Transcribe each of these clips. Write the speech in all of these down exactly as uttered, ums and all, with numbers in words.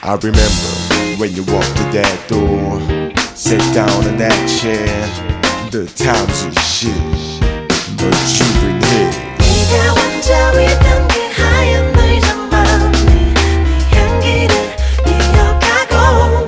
I remember when you walked through that door, sat down in that chair. The times are shit, but you've been here. 네가 원자위던 그 하얀 너의 전망이 네 향기를 이어가고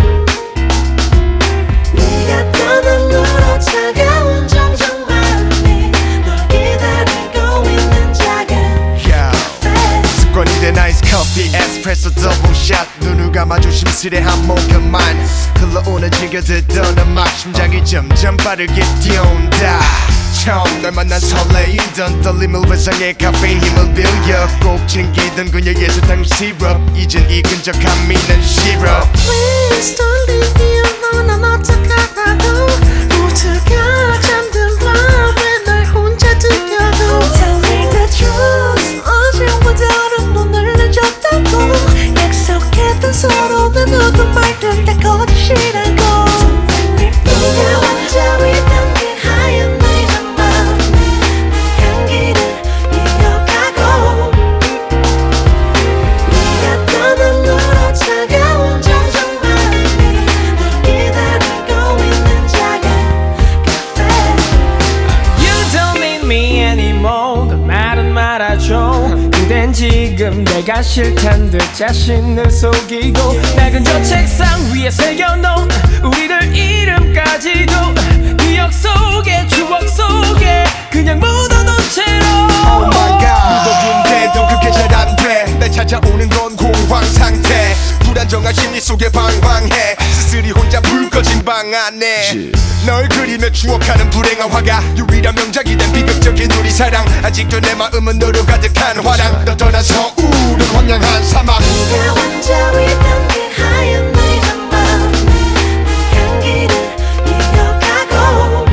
네가 떠난 후로 차가운 정적만이 널 기다리고 있는 작은 카페. 습관이 된 아이스 커피 에스프레소 더블샷 눈을 감아 조심스레 한 모금만 흘러오는 즐겨 듣던 음악 심장이 점점 빠르게 뛰어온다. 처음 널 만난 설레이던 떨림을 회상해 카페인 힘을 빌려 꼭 챙기던 그녀의 사탕 시럽 이젠 이 끈적함이 난 싫어. Please don't leave me alone. 난 어떡하라고 모두가 잠든 밤에 날 혼자 들여도 Tell me the truth. 어제보다는 눈을 늦었다고 약속했던 서로는 누구 말든 다 거짓이라고. 네가 원자위던 그 하얀 너의 전망이 네 향기를 이어가고 네가 떠난 후로 차가운 정적만이 널 기다리고 있는 작은 카페. You don't need me anymore. 그 말은 말아줘. 그댄 지금 내가 싫단 듯 자신을 속이고 낡은 저 책상 위에 새겨놓은 우리들 이름까지도 기억 속에 추억 속에 그냥 묻어둔 채로 Oh my god 묻어둔데도 그게 잘 안돼 날 찾아오는 건 공황 상태 불안정한 심리 속에 방황해 스스리 혼자 불 꺼진 방 안에 널 그리며 추억하는 불행한 화가 유일한 명작이 된 비극적인 우리 사랑 아직도 내 마음은 너로 가득한 화랑 너 떠난 서울은 황량한 사막. 네가 원자위던 그 하얀 너의 전망이 네 향기를 이어가고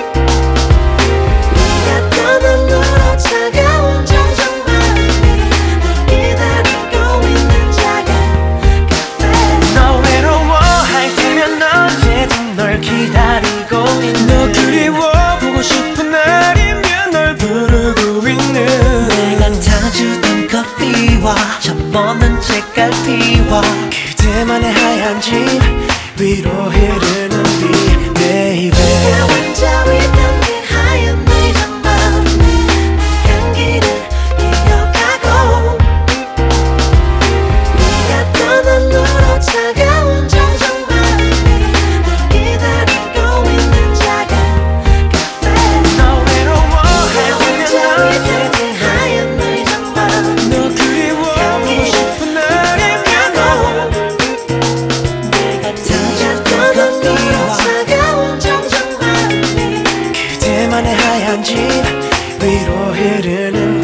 네가 떠난 후로 차가운 정적만이 널 기다리고 있는 작은 카페. 너 외로워할 때면 언제든 널 기다리고 있는 너 그리워 보고 싶은 날이면 널 부르고 있는 내가 타주던 커피와 젖먹는 책갈피와 그대만의 하얀 집 위로 흐르는 비 baby. 네가 원자위던 그 하얀 너의 전망이 네 향기를 이어가고 네가 떠난 후로 차가운 정적만이 널 기다리고 있는 작은 카페. 너 외로워할 네가 때면 원자위던 그 하얀 너의 전망이 너 그리워 보고 싶은 날이면 너 내가 네가 타주던 떠난 후로 커피와 차가운 정적만이 그대만의 하얀 집 위로 흐르는